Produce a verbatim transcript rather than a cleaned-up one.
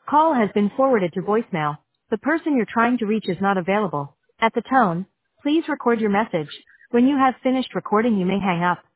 Call has been forwarded to voicemail. The person you're trying to reach is not available. At the tone, please record your message. When you have finished recording, you may hang up.